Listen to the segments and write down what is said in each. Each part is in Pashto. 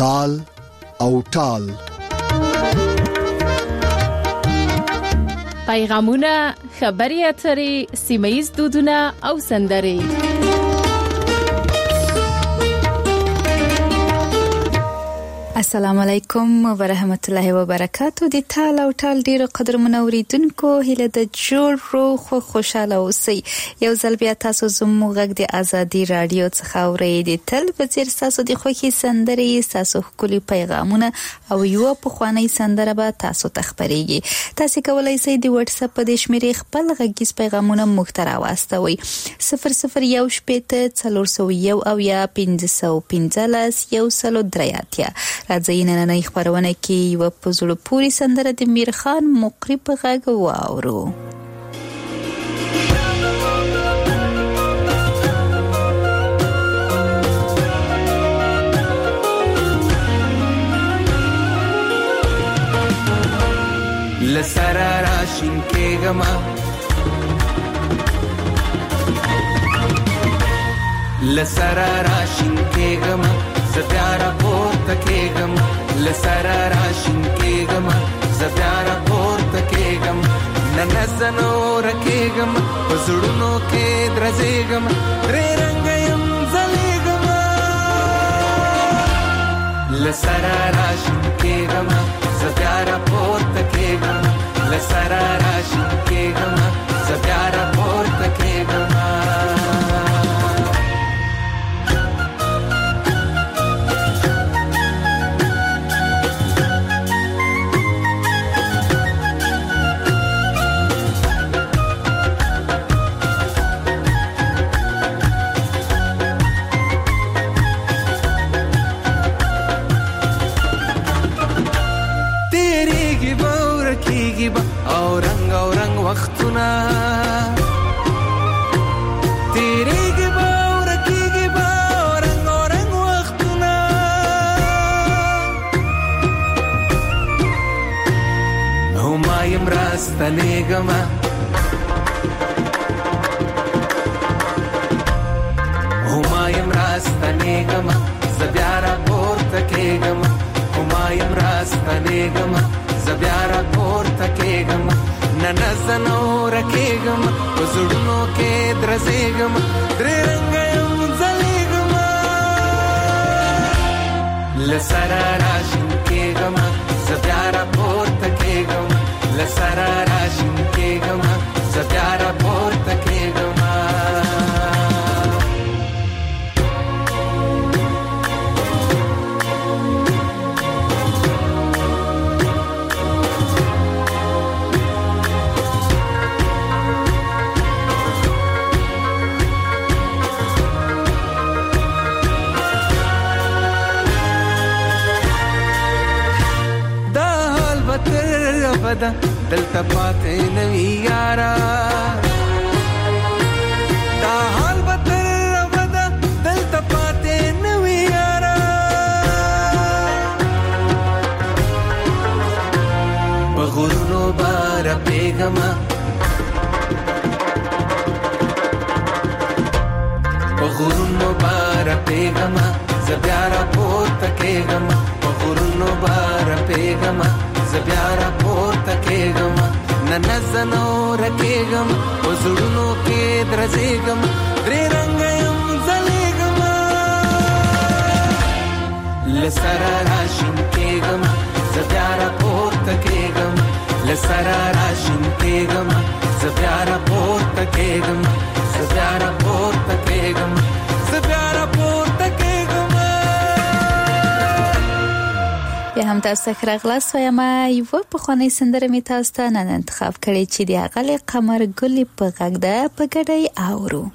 تال او ټال. پیغامونه، خبري اترې، سیمه‌ییز دودونه او سندرې. السلام علیکم ورحمت الله وبرکاتو. د تال او ټال ډیرو قدرمنو اوریدونکو، هیله د جوړ روغ او خوشاله اوسئ. یو ځل بیا تاسو زموږ غږ د ازادي رادیو څخه اورئ. تل په څیر تاسو د خوښي سندرې، تاسو ښکلي پیغامونه او یو پخوانی سندره به تاسو ته خبرېږي. تاسو کولای شئ د واتس اپ په شمیرې خپل غږیز پیغامونه موږ ته راوستوئ. 001841 او یا 515 103. راځي نننۍ خبرونه کې یو په زړه پورې سندره د میرخان مقری په غږ واورو. لسرا راشین کېګما لسرا راشین کېګما زبیارا پورته کېګم لسرا راشین کېګم زبیارا پورته کېګم ننزنو رکېګم پزړونو کې درځېګم درې رنگ يم زلېګم لسرا راشین کېګم زبیارا پورته کېګم لسرا راشین کېګم زبیارا پورته کېګم. او رنگ وختونه تیریږي به او رکیږي به او رنگ وختونه هما یم راستنېږم هما یم راستنېږم زبیارا پورته کېږم هما یم راستنېږم زبیارا پورته کېږم ننزنو رکېږم پزړونو کې درځېږم درې رنګ یم ځلېږم لسرا راشین کېږم زبیارا پورته کېږم لسرا راشین کېږم زبیارا پورته کېږم. دلته پاتې نوی یارا دا حال به تر ابده دلته پاتې نوی یارا په غرونو بار پیغما په غرونو بار پیغما زبیارا پورته کېږم په غرونو بار پیغما زبیارا پورته کېږم ننزنو رکېږم پزړونو کې درځېږم درې رنګ یم ځلېږم لسرا راشین کېږم زبیارا پورته کېږم لسرا راشین کېږم زبیارا پورته کېږم زبیارا پورته کېږم زبیارا پورته کېږم. بیا هم تاسو ته راغلاست وایم یو پخوانی سندره می تاسو ته نن انتخاب کړی چې د اغلی قمر ګلی په غږ ده په ګډۍ اورو.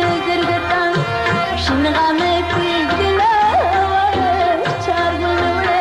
Shinga me pigna, char gulule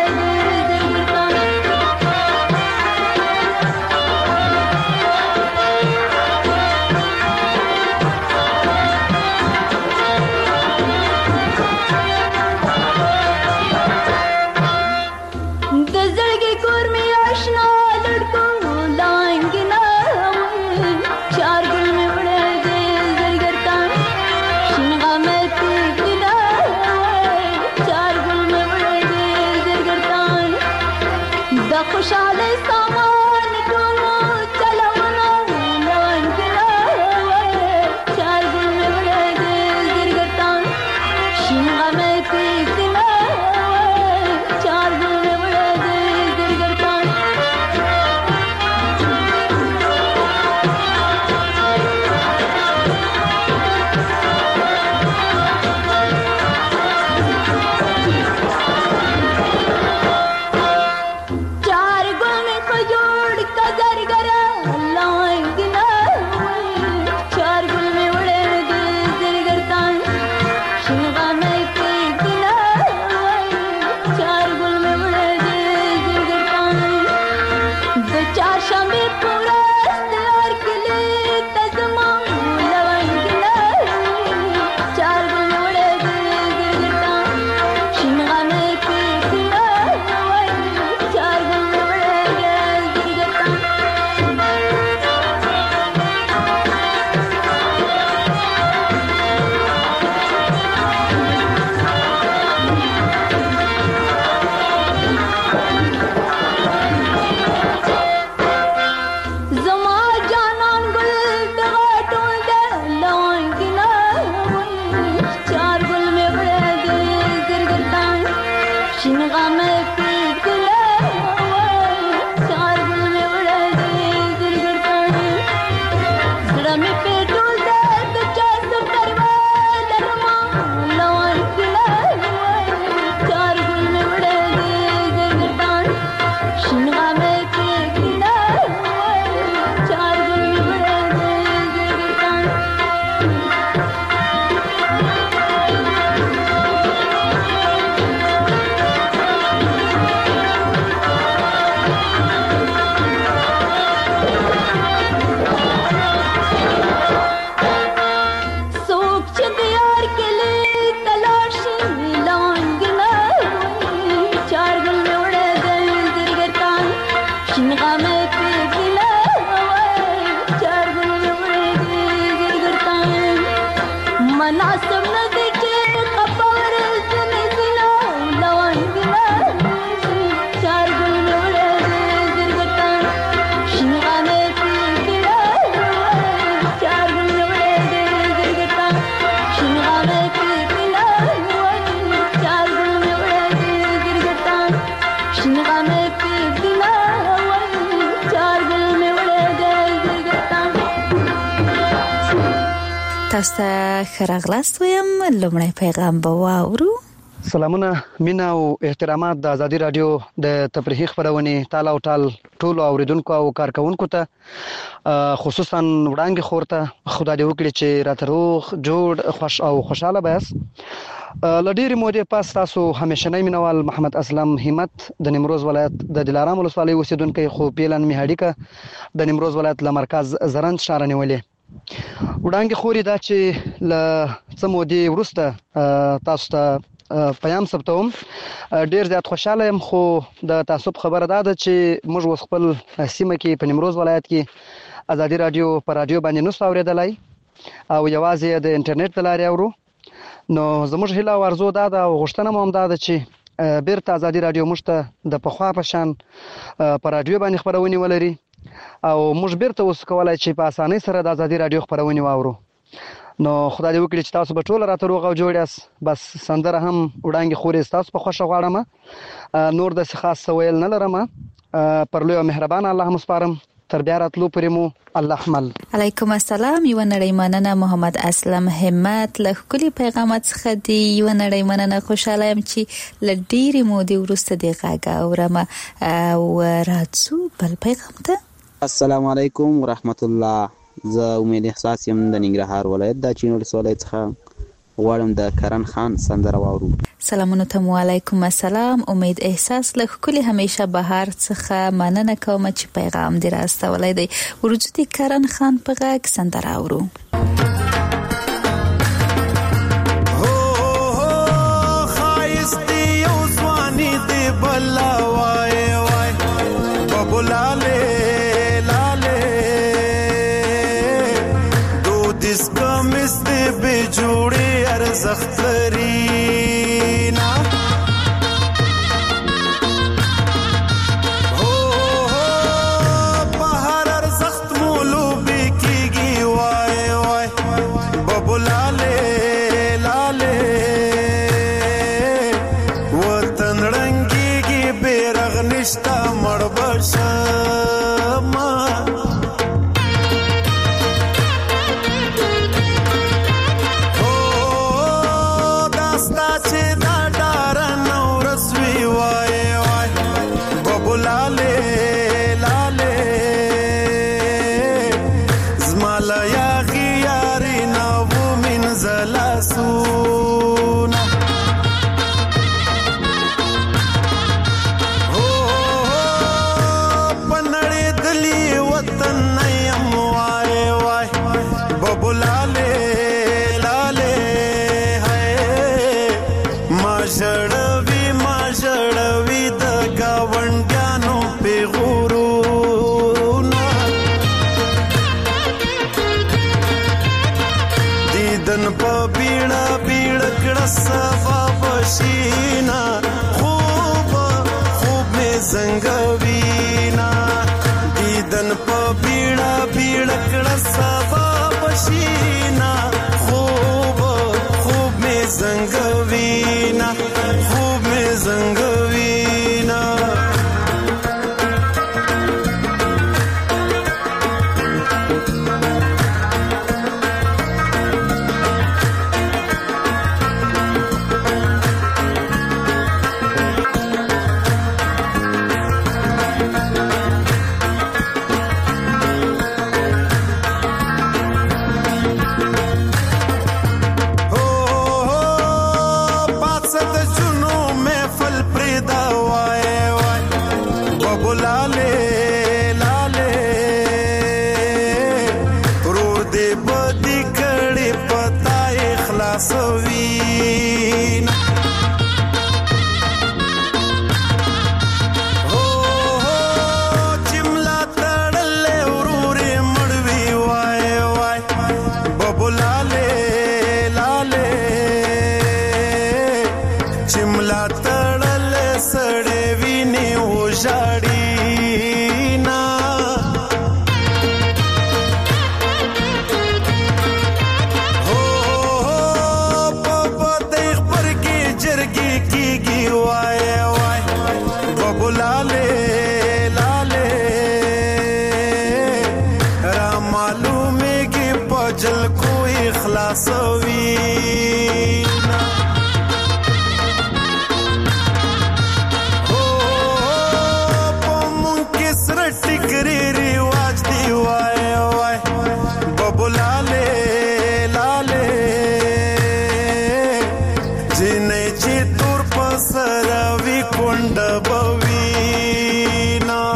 تاسو ته ښه راغلاست وایم. لومړی پیغام به واورو. سلامونه، مینه او احترامات د ازادي رادیو د تفریحي خبرونې تاله او ټال ټولو اوریدونکو او کارکونکو ته، خصوصا وړاندې خورته خدای دې وکړي چې راته روغ جوړ خوش او خوشاله بیاست. له ډېرې مودې پس تاسو همیشنی مینوال محمد اسلم همت د نیمروز ولایت د دلارام ولسوالۍ اوسیدونکی، خو پیلن میهاډیکه د نیمروز ولایت له مرکز زرنج ښاره نیولې. وړاندې خوري دا چې له څه مودې وروسته تاسو ته پیام ثبتوم. ډیر زیات خوشاله یم، خو د تعصب خبره ده چې موږ اوس خپل سیمه کې په نیمروز ولایت کې ازادي رادیو په رادیو باندې نشو اورېدلای او یوازې د انټرنیټ د لارې اورو. نو زموږ هیله او ارزو دا ده او غوښتنه مو هم دا ده چې بیرته ازادي رادیو موږ ته د پخوا په شان په رادیو باندې خبرونه ولري او موږ بیرته اوس کولای چې په اسانۍ سره د ازادي رادیو خبرونه واورو. نو خدای دې وکړي چې تاسو به ټول راته روغ او جوړ یاست. بس سندره هم وړاندې خورې تاسو په خوښه غواړم، نور د خاص ویل نه لرم. پر لوی او مهربان الله مسپارم. تر بیا راتلو پورې مو الله حمل. علیکم السلام. یو نړۍ مننه محمد اسلم همت له ښکلي پیغامات څخه دی. یو نړۍ مننه، خوشاله یم چې له ډېرې مودې وروسته دې غږ اورم او راځو بل پیغام ته. السلام علیکم ورحمت الله. زه امید احساس یم د ننګرهار ولایت د چین ولسوالۍ څخه. غواړم د کرن خان سندره واورو. سلامونه ته. وعلیکم السلام. امید احساس له ښکلي همیشه بهار څخه مننه کوم چې پیغام دې راستولی دی. ورجو د کرن خان په غږ سندره اورو. زخترینا بهر ارزخت مولو بکیگی وای وای ببلاله لاله وطن رنگیگی بیرغ نشتا مربشما زنګوینا دیدن په بیړه بیړه کړه سبا بشینا خوب خوب می زنګوینا خوب می زنګوینا وسره وی کونډه بوینا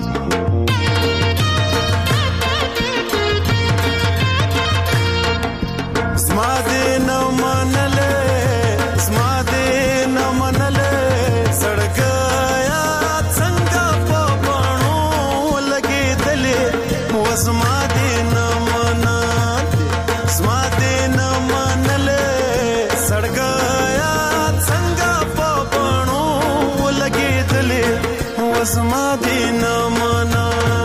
زما دې نه منلې زما دې نه منلې سړګیا څنګه په بڼو لګېدلې وزما دې نه منلې زما دې نه منلې سړګیا څنګه په بڼو لګېدلې وزما دې نه منلې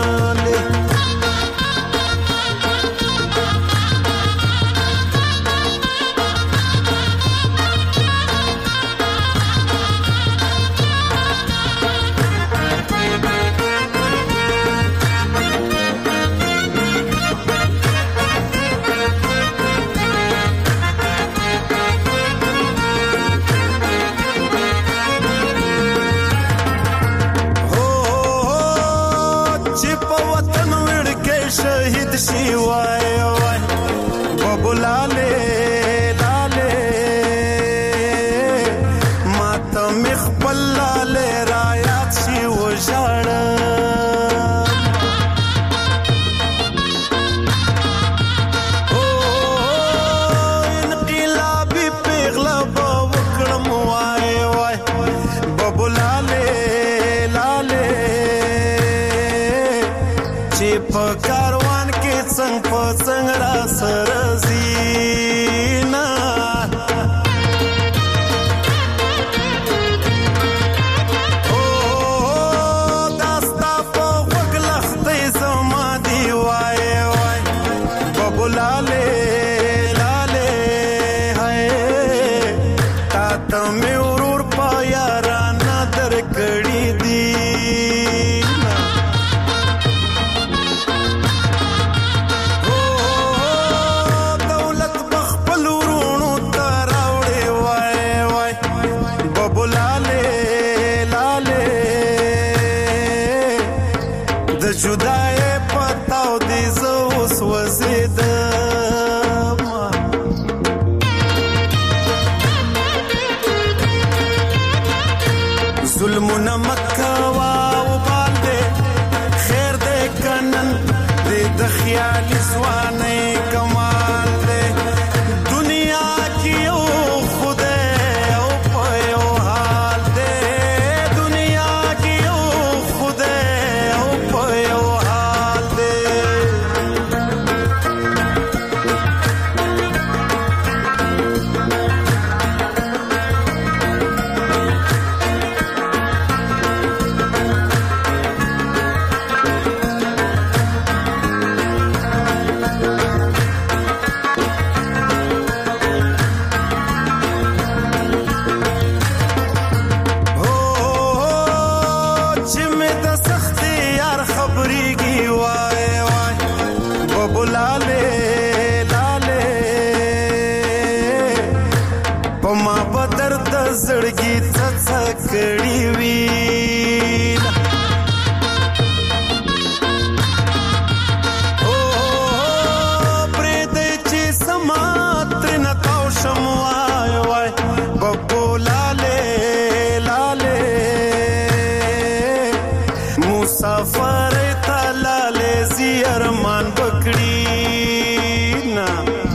شهید شي وای وای بابو لاله لاله ماته مخبل لاله رايات شي وژړ او انقلابي پیغله وکړم وای وای بابو لاله لاله چې په کاروان کې څنګ په څنګ را سره زینا او داستا په وګلختې زما دی وای وای بابو لاله لاله هاي تا ته مې ورور په یارانه درکړې دي جدای پتاو دی زوس وزیدم ظلمنا مکه واو بالده خیر دې کنن دې د خیال ځواني کمال دې دنیا کې یو خدای او په یو حال دې دنیا کې یو خدای او په یو حال دې زړګي څڅ کړي وي او پرې دې چې سماتر نه تاو شم وای وای بابو لاله لاله مسافر ته لاله زیرمان پکړي نا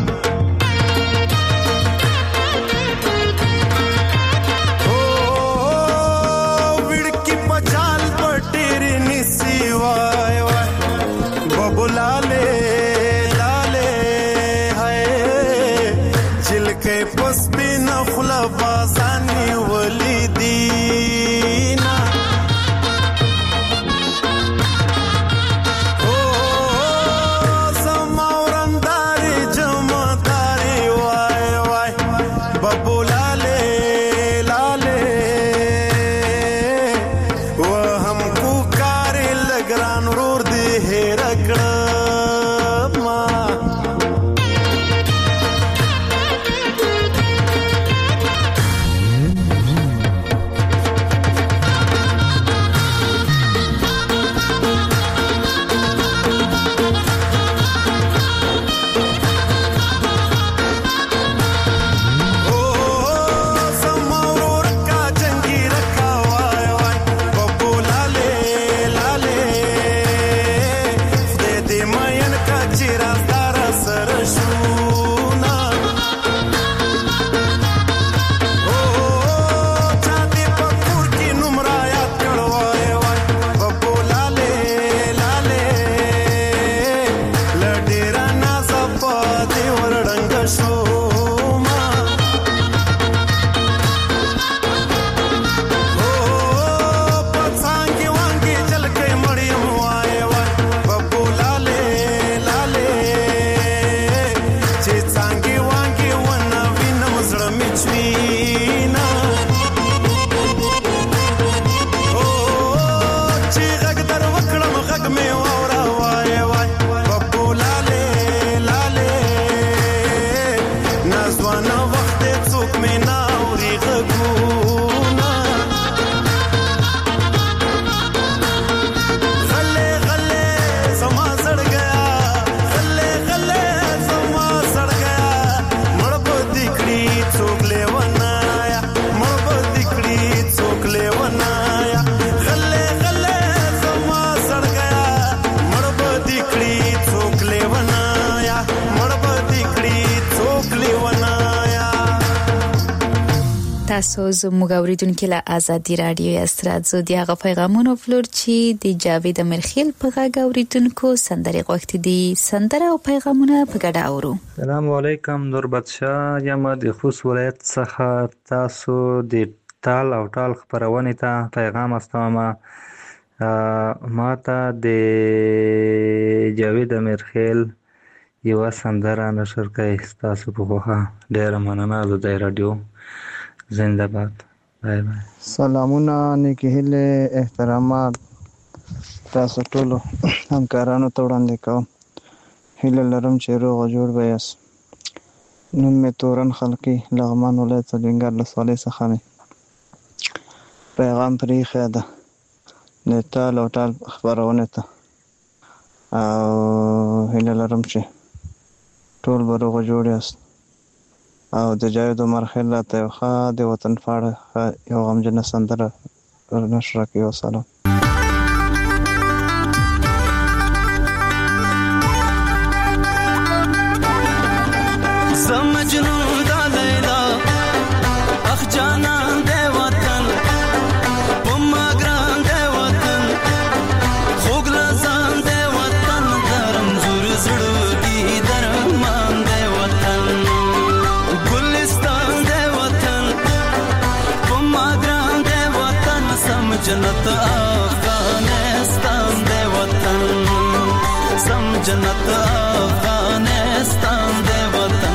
لاله لاله هاي جلکه پس بنا خلا بازانی ولیدینا او سماورنداري جمداري وای وای بابو لاله لاله و همکو کار لګران ورور دی هیر کړه بچوینا او چې غږ در وکړم غږ مې واوره وای وای ببو لاله لاله نازوانه وخت څوک مې ناوري غږونه غلې غلې زما سړ گیا غلې غلې زما سړ گیا مړ په دکړي څوک لیونایا مړ په دکړي څوک لیونایا غلې غلې زما سړ گیا مړ په دکړي څوک لیونایا مړ په دکړي څوک لیونایا. تاسو زموږ اوریدونکو له آزادي رادیو استرادزو دی هغه پیغامونه فلور چې د جاوید امرخیل په غږ اوریدونکو سندري غوښتي دي سندره او پیغامونه په ګډه اورو. السلام علیکم نور بادشاہ یم د خوست ولایت څخه تاسو د تال او ټال خبرونه ته پیغام استوم ما ته د جاوید امرخیل یو سندره نشر کوي تاسو په خوخه ډیر مننه د رادیو زنده باد. بای بای. سلامونه نیکی هیله احترامات تاسو ټول همکارانو ته وړاندې کوم. هیله لرم چې روغ او جوړ به یاست. نوم مې تورن خلقي لغمان ولایت څلوینګر ولسوالۍ څخه دی. پیغام پرې ایښی ده د تال او ټال خپرونې ته او هیله لرم چې ټول به روغ او جوړ یاست او د جاوید امرخیل راته یو ښه د وطن په اړه یو غمجنه سندره نشر کړي. وسلام. مجنون دا لیلا اخ جانان دے وطن پما گران دے وطن خوگ لزان دے وطن درم زور زړو دی درمان دے وطن گلستان دے وطن پما گران دے وطن سم جنت افغانستان دے وطن سم جنت افغانستان دے وطن.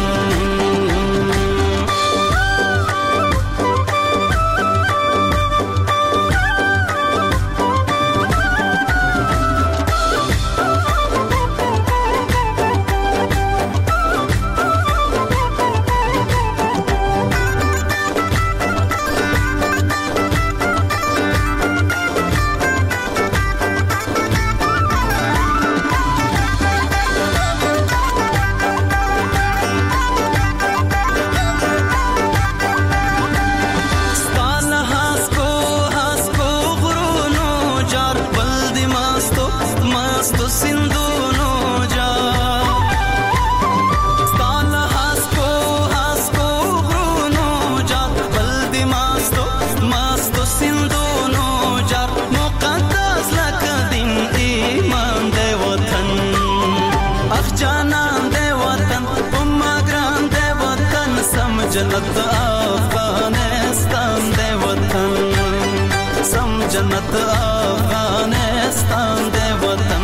جنت افغانستان دے وطن سم جنت افغانستان دے وطن.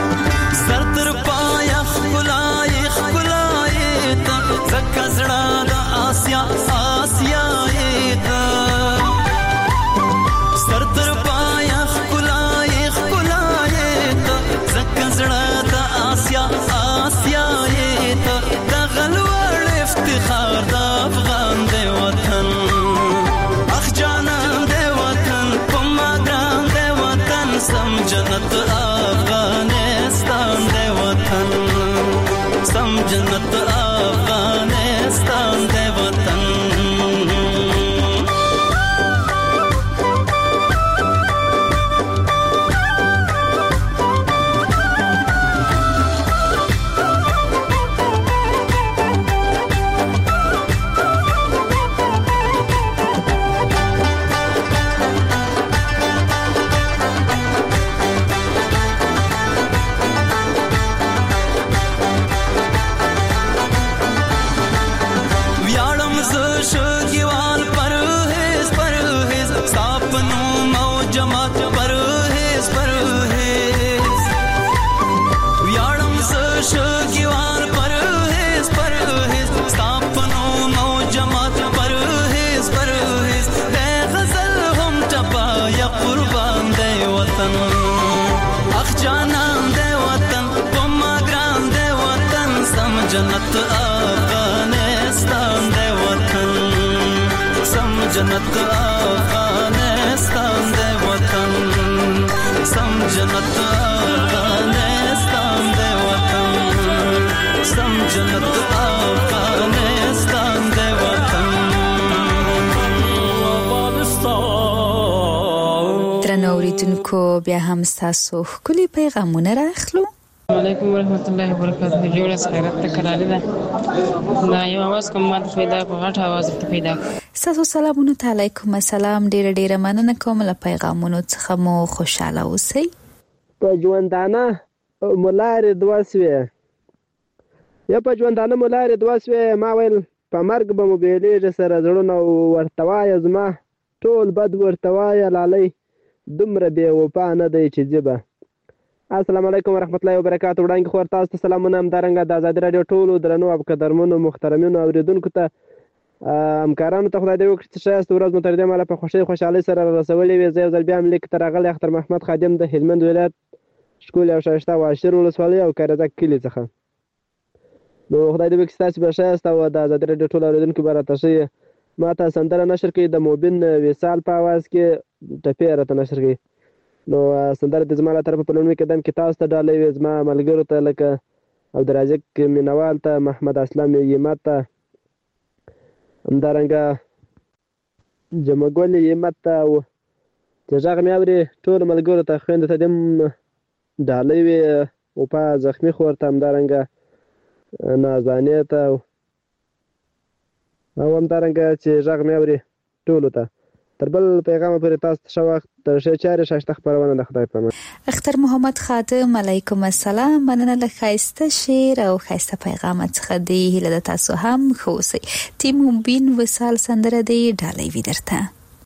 زکه زړه جنت افغانستان دی وطن سم جنت افغانستان دی وطن سم جنت افغانستان دی وطن سم جنت افغانستان دی وطن درنو اوریدونکو بیا هم تاسو ښکلي پیغامونه راخلو. علیکم ورحمت الله وبرکاته. جوړه خیرت ته کړاله ده دا یو आवाज کوم ماته پیدا په غټ आवाज ته پیدا. تاسو سلامونه علیکم السلام. ډیره مننه کوم له پیغامونو څخه مو خوشاله اوسئ. په ژوندانه مولار دواسوي یا په ژوندانه مولار دواسوي ما ویل په مرګ به مو بیلېږي سره زړونه ورتوای زما ټول بد ورتوای لالي دومره بې وفا نه دی چې جبه. السلام علیکم ورحمت الله وبرکاته. وړاندې خو تاسو ته سلامونه همدارنګه د آزادي راډیو ټولو درنو او قدرمنو محترمینو اوریدونکو ته همکارانو ته خدای دې وکړي چې ښایسته ورځ مو تر دې مهاله په خوشحالۍ سره رسولې وي. زه یو ځل بیا هم لیک ته راغلی اختر محمد خادم د هلمند ولایت ښکلي او ښایسته واشیر ولسوالۍ او کارزک کلي څخه. نو خدای دې وکړي ستاسو به ښایسته او د آزادي راډیو ټول اوریدونکو به راته ښه ما ته سندره نشر کړي د موبین وصال په اواز کې ټپې راته نشر کړي. نو سندره د زما له طرفه په لومړي قدم کې تاسو ته ډالۍ وي زما ملګرو ته لکه عبدالرازق مینوال ته محمد اسلام یمت ته همدارنګه جمعګل یمت ته او چې غږ مې اوري ټولو ملګرو ته خویندو ته دې ډالۍ وي او په زخمي خور ته همدارنګه نازانې ته او همدارنګه چې غږ مې اوري ټولو ته تر بل پیغام پورې تاسو ته ښه وخت ښه چارې ښایسته خپرونه د خدای په امان. اختر محمد خادم علیکم السلام. مننه له ښایسته شعر او ښایسته پیغام څخه دی. هیله ده تاسو هم ښه اوسئ. تیم موبین وصال سندره دی ډالۍ وي درته.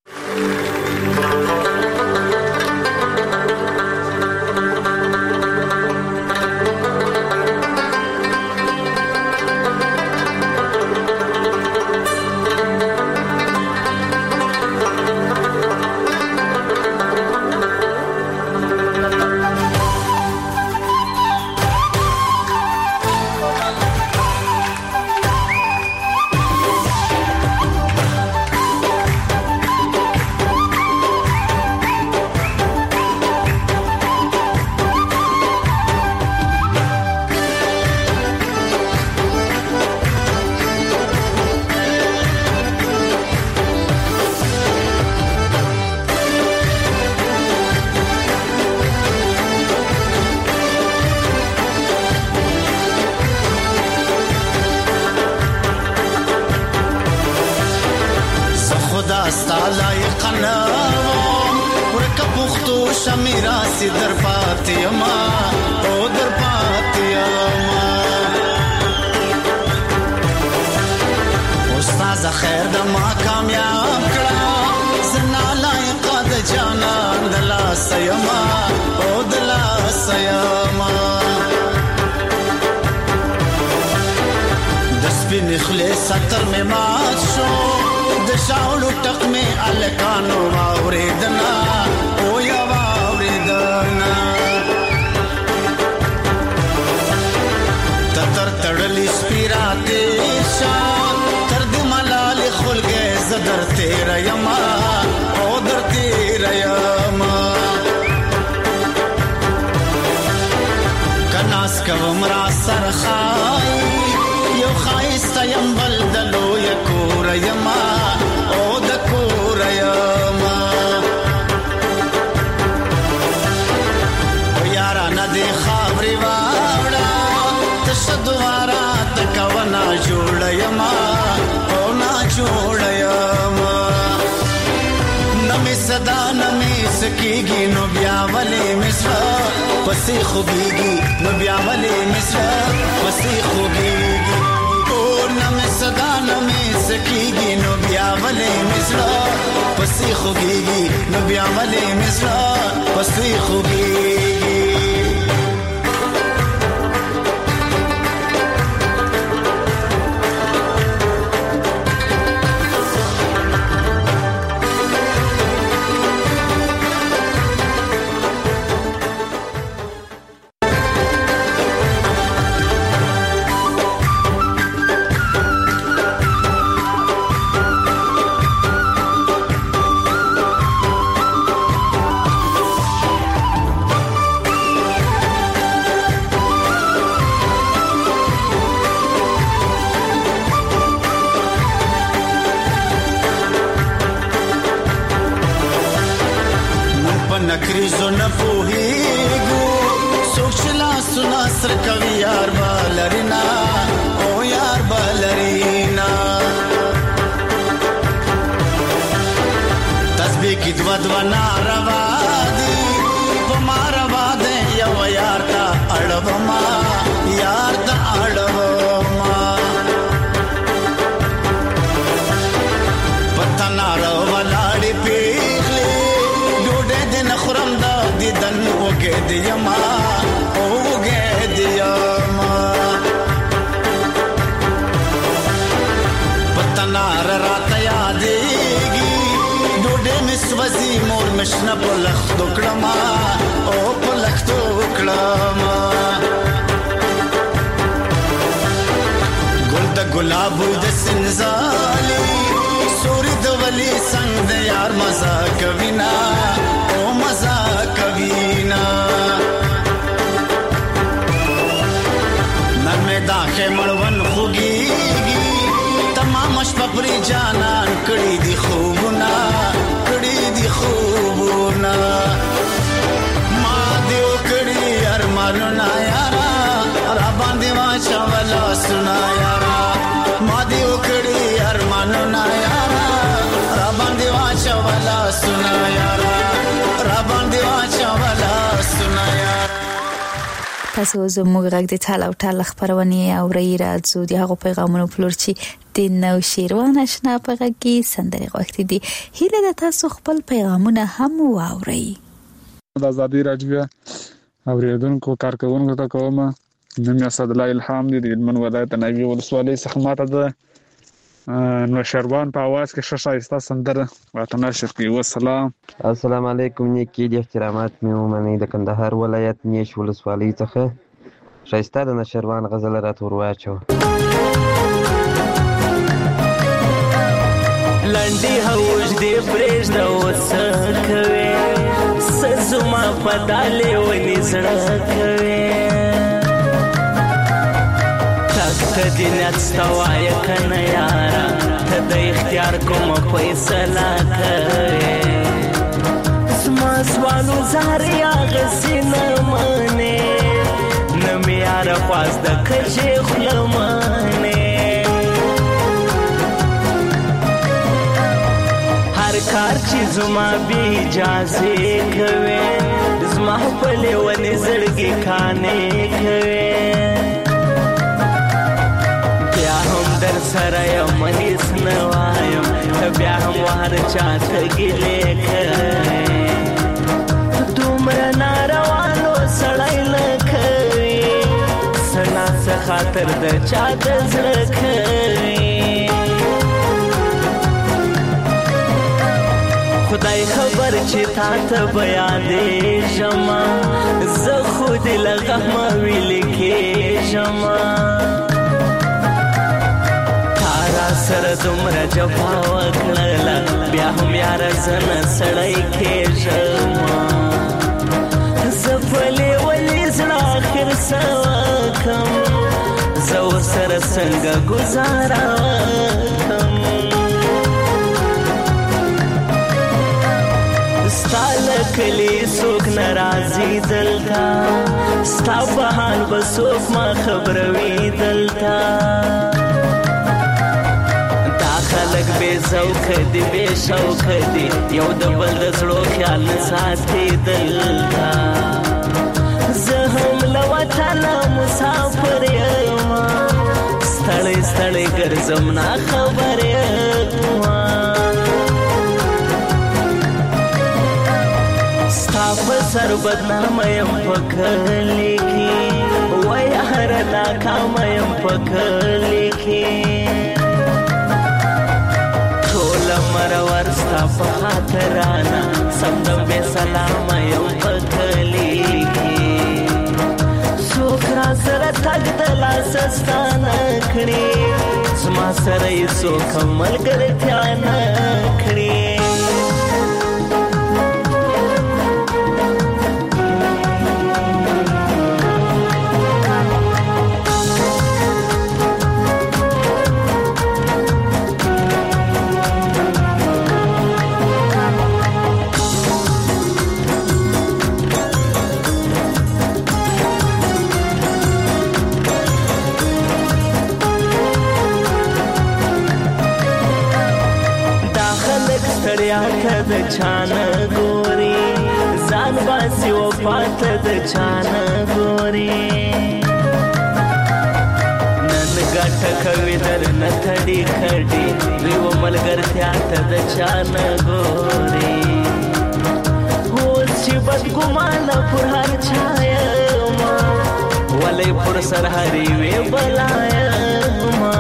سکیږي نو بیا ولې مصر پسې خوږیږي نو بیا ولې مصر پسې خوږیږي او نمې صدا نمې سکیږي نو بیا ولې مصر پسې خوږیږي نو بیا ولې مصر پسې خوږیږي. عجزو نه پوهیږو څوک چې لاسونه سر کوي یار به لري نه او یار به لري نه تسبیح کې دوه ناروا دي په ما روا دی یو یار ته اړوما یار ته اړوما پته نارو ولاړې پیغلې ډوډۍ دې نه خورم دا دیدن وږې دې یما وږې دې یما پته نار راته یادېږي ډوډۍ مې سوځي مور مې شنه په لښتو کړمه او په لښتو کړمه ګل د ګلابو د سنځالي سوري د ولی څنګ د یار مزه کوي نه او مزه کوي نه نن مې دا خمړون خوږيږي تمام شپه پرې جانان کړي دي خوبونه ما دیو کړي ارمانونه یارا را باندې واچا ولا سنا یارا ما دیو کړي ارمانونه یارا را باندې واچا ولا سنا یارا را باندې واچا ولا سنا یارا تاسو زموږ غږ د ټال او ټال خبرونه اوري راځو د هغه پیغامونو پلور چې د نو شیروان آشنا په غږ کې سندرې غوښتي دي هیله ده تاسو خپل پیغامونه هم واورئ د ازادي راډیو اوریدونکو کارکونکو ته کوم نوم یې صد الله الهام دي د هلمند ولایت نوی ولسوالۍ څخه ماته د نو شیروان په आवाज کې شایسته سندره واته نشر کوي والسلام السلام علیکم نیکی د احترامات مې ومنئ د کندهار ولایت نیش ولسوالۍ څخه شایسته د نشروان غزل راته ورواچو لنډي هوج دې پرېږده وڅه کوې سزما په دالې ونې زړه کوې تک ته دې نیت سته وایه که نه یاره ته د اختیار کومه فیصله کوې زما ځوانو زارې هغسې نه منې نه مې یاره خواز د کژې خوله منې کار چې زما بې اجازې کوي زما خپلې ونې زړګې کانې کوي بیا هم در سره یم هېڅ نه وایم بیا هم هر چا ته ګیلې کوي دومره ناروانو سړی نه کوي څه ناڅه خاطر د چا د زړه کوي خدای خبر چې تا ته بیانېږم زه خو دې له غمه ویلې کېږم تا را سره دومره جفا وکړله بیا هم یاره زه نه سړی کېږم زه پلې ولې زړه اخر څه وکړم زه ورسره څنګه ګزاره وکړم ستا لکلی څوک ناراضي دلته ستا په حال به څوک ما خبروي دلته دا خلک بې ذوقه دي بې شوقه دي یو د بل د زړو خیال نه ساتي دلته زه هم له وطنه مسافر یم ستړی ستړی ګرځم ناخبر یم په سر بدنامه یم په کلي کې وای هره ناکامه یم په کلي کې ټوله مرور ستا په خاطرانه سمدم بې سلامه یم په کلي کې څوک را سره تګ د لاسه ستا نه کړي زما سره یې څوک ملګرتیا نه کړي چانه ګوري ځان باسي وفات د چانه ګوري نن ګټه کوي در نه تړي کړي دوی و ملګرتیا ته د چانه ګوري اوس چې بدګمانه پر هر چا یما ولې پر سر هرې وې بلا یما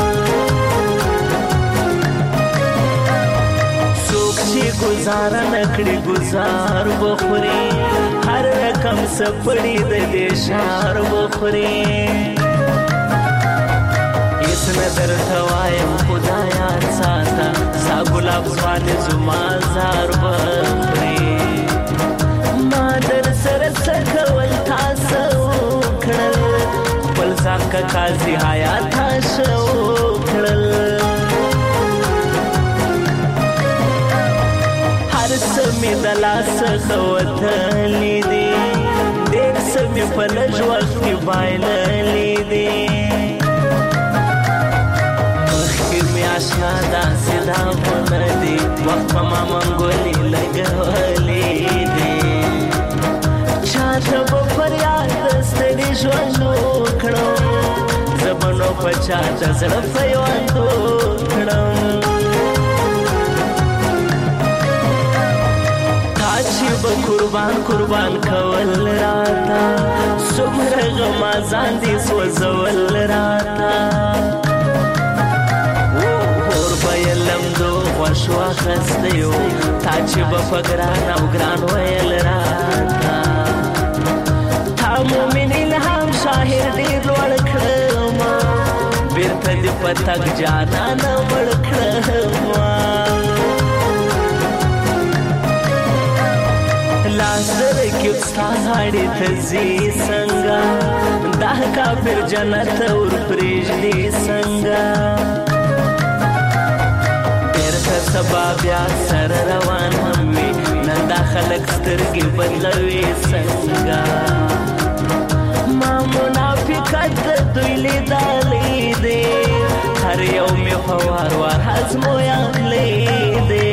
گزار نکړي گزار بخوري هر رقم سپړي د دې شار بخوري اس نظر توایم خدایا ساته سا ګلاب ځوان زما زار بخوري ما در سره سکول تاسو کړل خپل ځان کا قاضي حیات تاسو کړل سمې د لاس خوتلې دي ډېر سمې په لږ وخت کې بایللې دي مخکې مې اشنا داسې داغونه دي وخت په ما منګولې لګولې دي چاته به فریاد د ستړي ژوند وکړم زه به نو په چا د زړه پیوند وکړم قربان قربان کول راتا سمره غما ځان دې سوزول راتا اور بایلم دو خوشو خستیو تا چې بفګران او ګران ویل راتا تا مومن الهام شاهر دې لوړ کړم بیرته دې پتک جانا نه وړ کړم لازر کې استاد هړې تزي څنګه دا کافر جنت اور پرېږدي څنګه بیرته سبا بیا سر روان هم وي نن دا خلک سترګې بدلوي څنګه ما منافقت دوی لیدلې دي هر یو مې په وار وار ازمویلې دي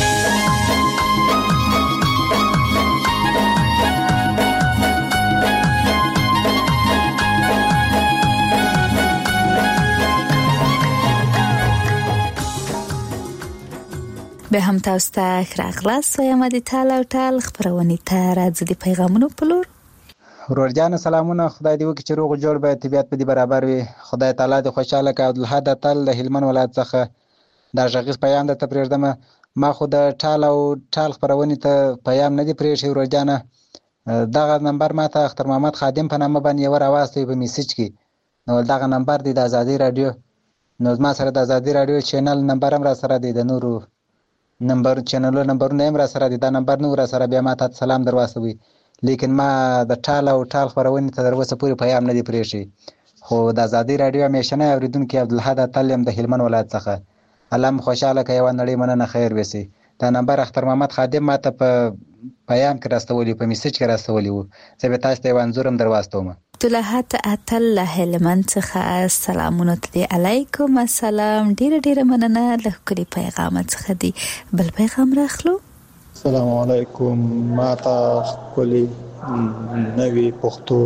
به هم تاسو ته راغلاست وایم د ټال او ټال خبرونه ته راځي د پیغامونو په لور ورجان سلامونه خدای دې وکړي چې روغ جوړ به طبيعت په دې برابر وي خدای تعالی دې خوشاله کړي عبدالحد تل د هلمند ولایت څخه دا ژغیز پیغام د تپریردم ما خو د ټال او ټال خبرونه ته پیغام نه دی پریښی ورجان دغه نمبر ما ته اختر محمد خادم په نامه باندې ور اواسته په میسج کې نو دغه نمبر دی د ازادي رادیو نو ما سره د ازادي رادیو چینل نمبر هم را سره دی د نورو نمبر چینل نمبرونه هم را سره دي دا نمبر نو را سره بیا ما ته سلام درواستوي لیکن ما د ټال او ټال خبرونه ته دروسه پوری پیغام نه دی پریښی خو د ازادي رادیو همیشنه اوریدونکو عبدالحد تلم د هلمند ولایت څخه علم خوشاله کوي و نړۍ مننه خیر وسی دا نمبر اختر محمد خادم ما ته په پیغام کې راستولي په میسج کې راستولي وو زه به تاسو ته منظورم درواستوم عبدالحد اتل هلمند څخه سلامونه علیکم السلام ډیر مننه له کلی پیغام څخه دی بل پیغام راخلو السلام علیکم ما ته کلی نوی پښتو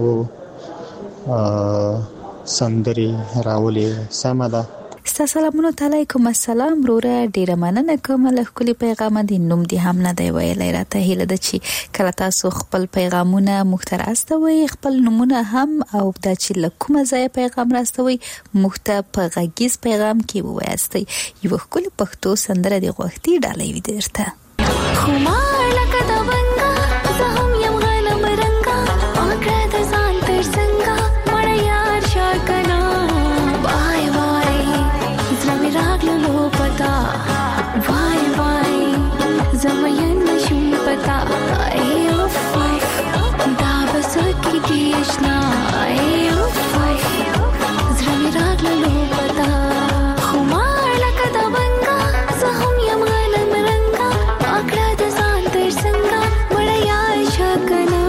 سندري راولي سمدا سلامونه علیکم السلام روره ډیره مننه کوم له کلی پیغام دی نوم دی هم نه دی ویلای راته هیله د چی کله تاسو خپل پیغامونه مختار استوي خپل نمونه هم او د چی لکومه ځای پیغام راستوي مخته په غږیز پیغام کې وایستي یو کلی پښتو سندره دی غوښتي ډالۍ وي درته خمار لکه د بنګا زه هم یم غلم رنگا اګه د ځان تر څنګه مړ یار شکنا بای بای زمي راغلو پتا وای وای زمين نشم پتا ایو فای دا بس کی آشنا ایو فای زمي راغلو پتا خمار لکه د بنګا زه هم یم غلم رنگا اګه د ځان تر څنګه مړ یار شکنا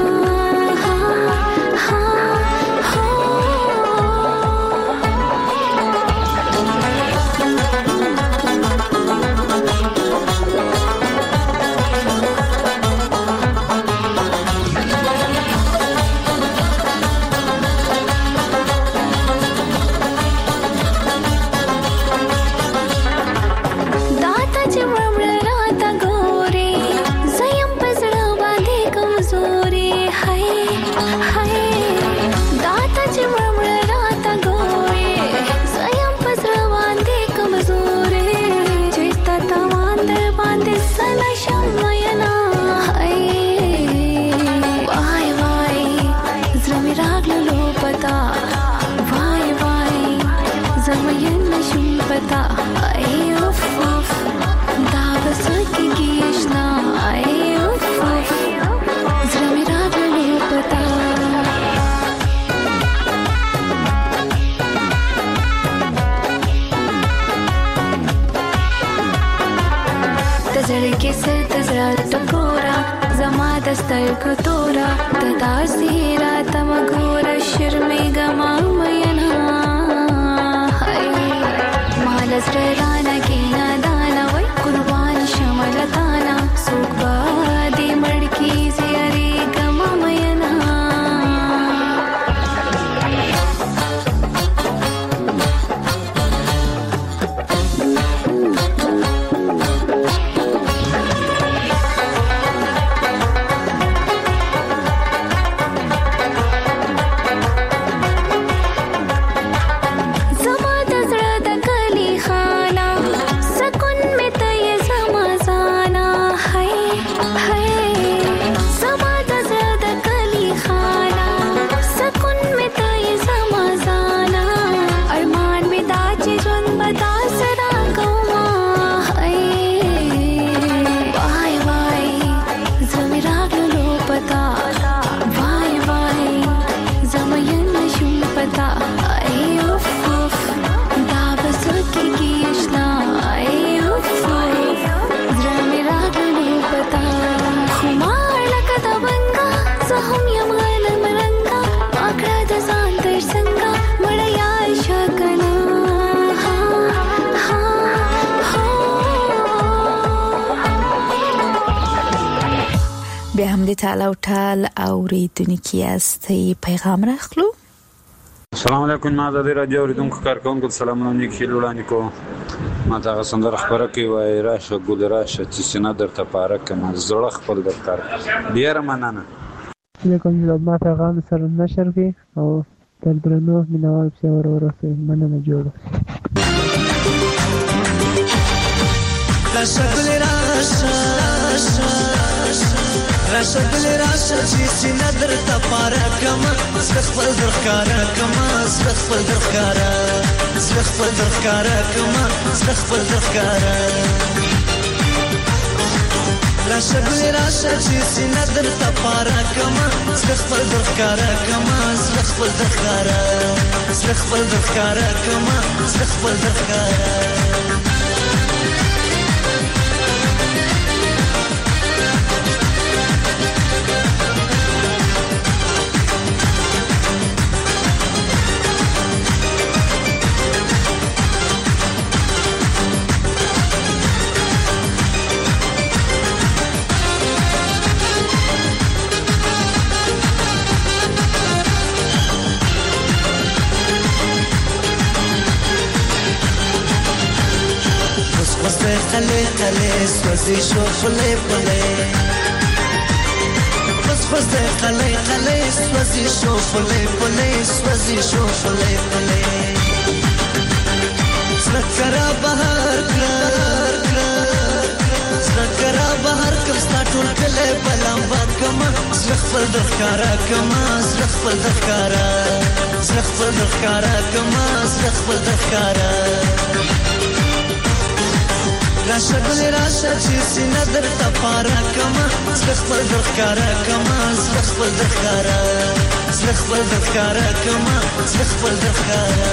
دسترګو تورا د داسې راته مګوره شرمېږه ما مینا مال زړه رانه کې نادانه وای قربان شمه له تانه څوک به دې مړ کېږي یارېږه ما مینا بیا هم د تعالی او ټال اوریدونکو یاستئ پیغام راخلو. السلام علیکم. ما د رادیو اوریدونکو کارکونکو سلامونه نیکی وړاندې کوم. ما ته سندره خبره کوي وای راشه ګل راشه چې سینه درته پاره کما زړه خپل درکار ډیر مننه. علیکم جناب ما پیغام سره نشر کی او تر درنو مینوال په ورورسه مننه جوړه. راشه ګل راشه راشه ګل راشه چې سینه درته پاره کما زړه خپل درکاره کما زړه خپل درکاره زړه خپل درکاره کما زړه خپل درکاره راشه ګل راشه چې سینه درته پاره کما زړه خپل درکاره کما زړه خپل درکاره زړه خپل درکاره کما زړه خپل درکاره خلي خلي سوزي شو فلي فلي بس خلي خلي سوزي شو فلي فلي سوزي شو فلي فلي سنكرا بهر سنكرا بهر كم ستاتون كله بلامبا كما زخفل دخكارا كما زخفل دخكارا زخفل دخكارا كما زخفل دخكارا راشه ګل راشه چې سینه درته پاره کما زړه خپل درښکاره کما زړه خپل درښکاره زړه خپل درښکاره کما زړه خپل درښکاره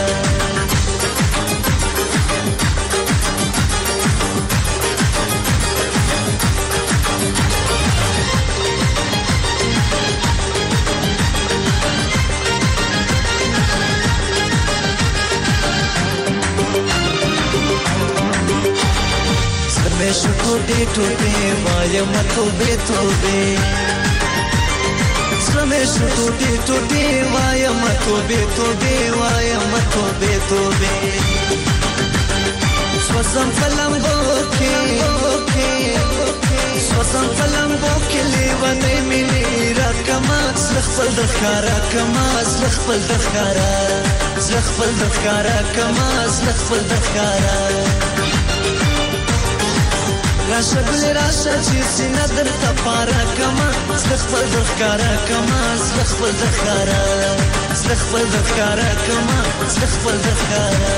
Meshu tobe tobe, vaya ma tobe tobe. Meshu tobe tobe, vaya ma tobe tobe, vaya ma tobe tobe. Swasam falambo ke, swasam falambo ke levane mini rakama, zlakhfal dakhara kama, zlakhfal dakhara, zlakhfal dakhara kama, zlakhfal dakhara. راشه ګل راشه چې سینه درته پاره کما زړه خپل درښکاره کما زړه خپل درښکاره زړه خپل درښکاره کما زړه خپل درښکاره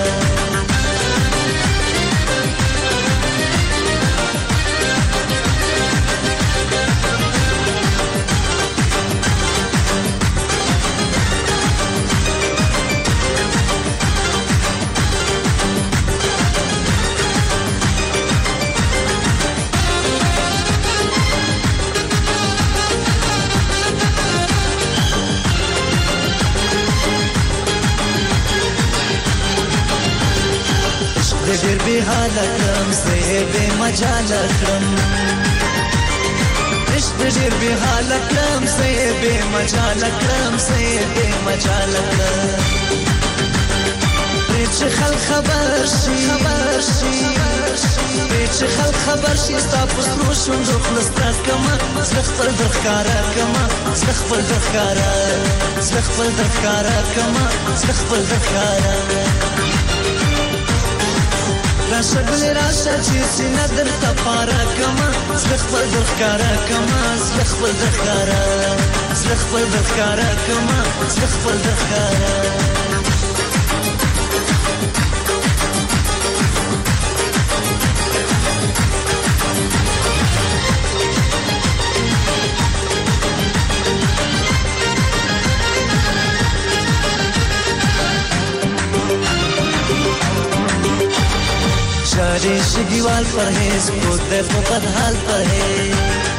ډېر بې حاله کړم زه یې بې مجاله کړم عشق دې ډېر بې حاله کړم زه یې بې مجاله کړم زه یې بې مجاله کړم پرې چې خلک خبر شي پرې چې خلک خبر شي ستا په سرو شونډو خوله ستا کړمه زه خپل در ښکاره کړمه زه خپل در ښکاره زه خپل در ښکاره کړمه زه خپل در ښکاره راشه ګلې راشه چې سینه درته پاره کړمه زه خپل در ښکاره کړمه زه خپل در ښکاره زه خپل در ښکاره کړمه زه خپل در ښکاره شاری شگیوال پرهیز خود دے تو بدحال پرهیز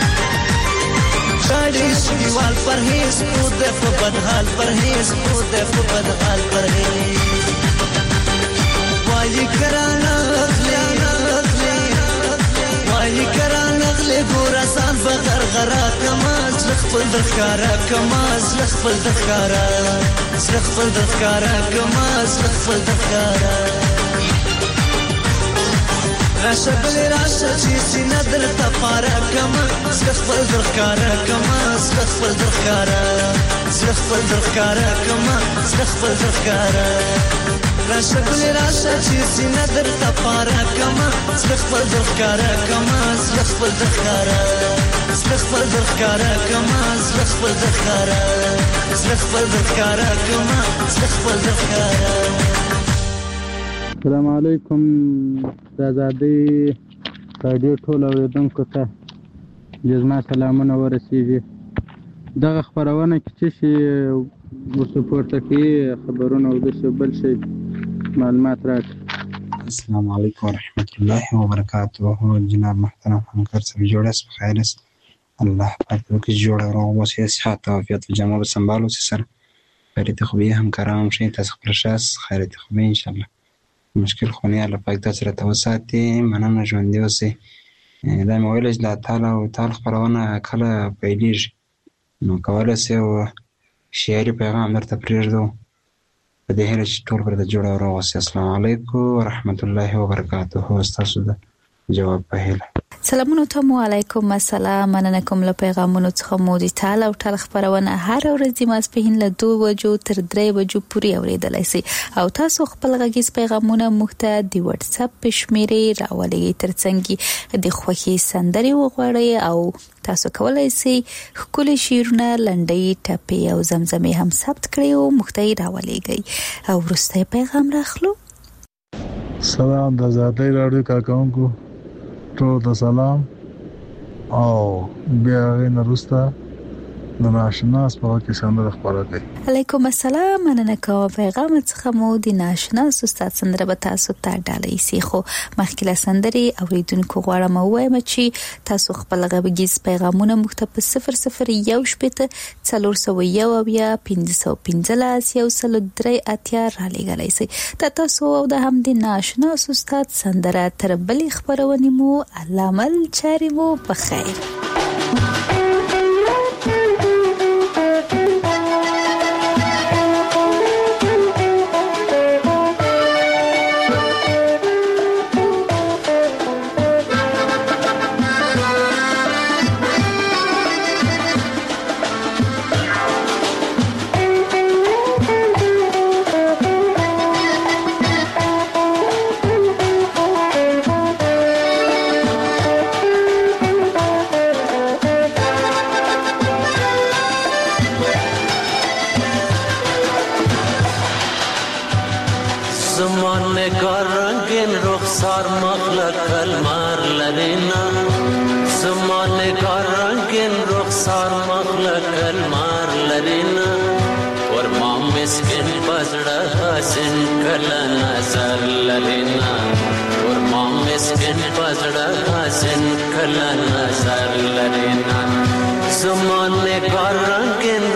شاری شگیوال پرهیز خود دے تو بدحال پرهیز خود دے تو بدحال پرهیز والی کران اغلی گورا سان بغر غرا کماز لخفل دخکارا کماز لخفل دخکارا لخفل دخکارا کماز لخفل دخکارا راشه بلې راشه چې سینه درته پاره کړمه زه خپل در ښکاره کړمه زه خپل در ښکاره زه خپل در ښکاره کړمه زه خپل در ښکاره راشه بلې راشه چې سینه درته پاره کړمه زه خپل در ښکاره کړمه زه خپل در ښکاره زه خپل در ښکاره کړمه زه خپل در ښکاره زه خپل در ښکاره کړمه زه خپل در ښکاره السلام علیکم د ازادۍ راډیو ټول اورېدونکو ته زما سلامونه ورسیږي دغه خپرونه کې چې شي ورته پورته کوي خبرونه او داسې بل شی معلومات راکړي السلام علیکم ورحمت الله وبرکاته جناب محترم همکار صاحب جوړ است بخیر است الله پاک وکړي جوړ او روغ اوسئ صحت او عافیت او جمع به سنبال اوسئ سره خیریت خوبی همکاران هم شئ تاسو خپل شاس خیریت خوبی انشاءالله مشکل خونی الله پاک تاسو راته وساتي مننه ژوندي اوسئ دا مې ویل چې د تعال خپرونه کله پیلېږي نو کولی شئ شعري پیغام درته پرېږدو په دې هیله چې ټول پرته جوړ او روغ اوسئ السلام علیکم ورحمت الله وبرکاته ستاسو د جواب په هیله سلامونه ته علیکم السلام مننه کوم له پیغامونو څخه مو د تعال او ټال خبرونه هر ورځ د ماسپښین له 2 بجو تر 3 بجو پورې اوریدلای شئ او تاسو خپل غږیز پیغامونه موږ ته د واتس اپ په شمیرې راولئ ترڅنګ د خوښي سندري وغوړئ او تاسو کولای شئ خپل شیرونه لنډي ټپي او زمزمه هم ثبت کړئ او موږ ته راولئ او وروسته پیغام راخلو سلام د ازادۍ راډیو کارکونکو ټول ته سلام او بیا غوښنه روسته د ناشناس په وخت کې سندره خبره کوي علیکم السلام مننه کوم پیغام څخه مو د ناشناس استاد سندره به تاسو ته ډالۍ سي خو مخکې له سندري اوریدونکو غواړم وایم چې تاسو خپل غږیز پیغامونه موږ ته په 00 شپته 401 یا 515 یو سل درې اتیا را لګلای سي تاسو او د هم د ناشناس استاد سندره تر بلې خبرونه مو علامل چاري مو په خیر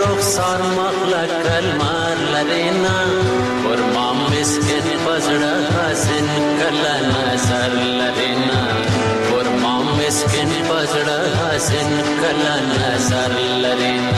Sarmak la kalmar la rena, or mom miskin pazda حسن کله نظر لرینا ورما مسکین پزړه حسن کله نظر لرینا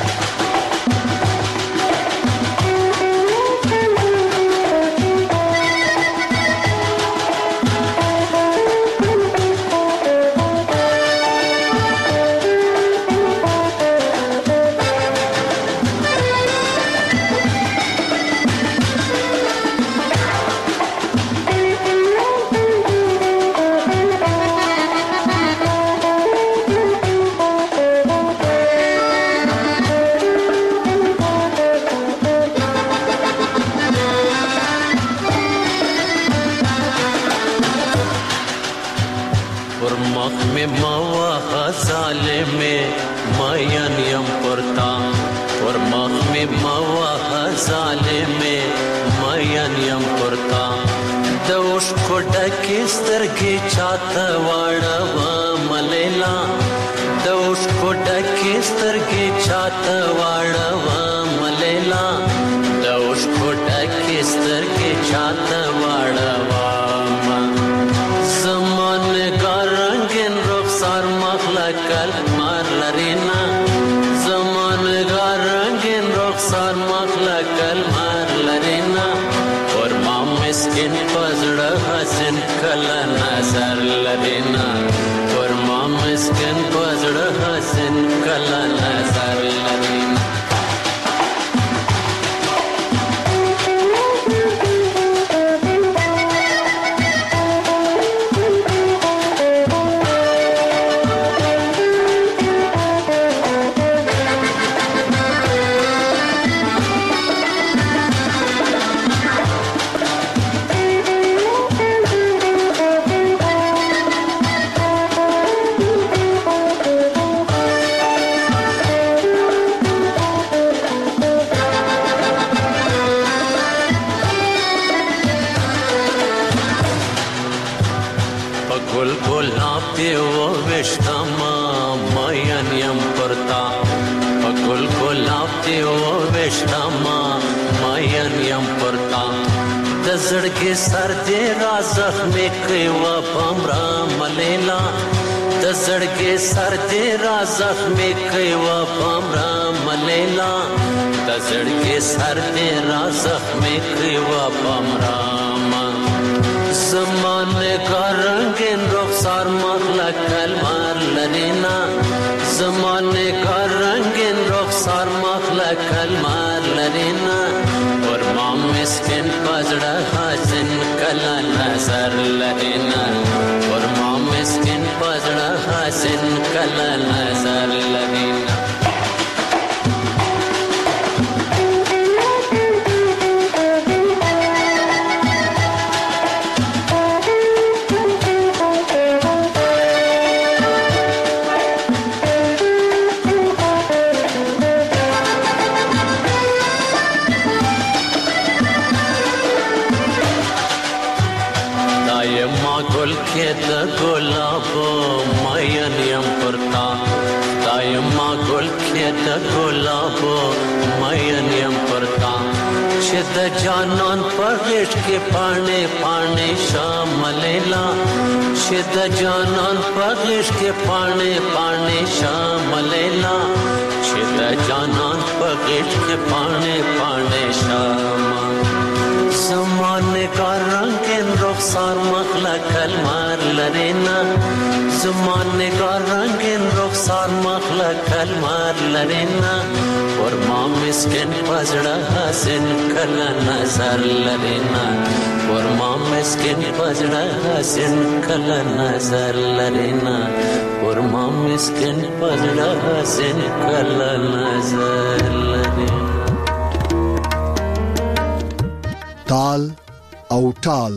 تال او ټال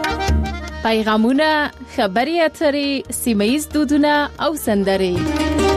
پیغامونه، خبري اترې، سیمه ییز دودونه او سندرې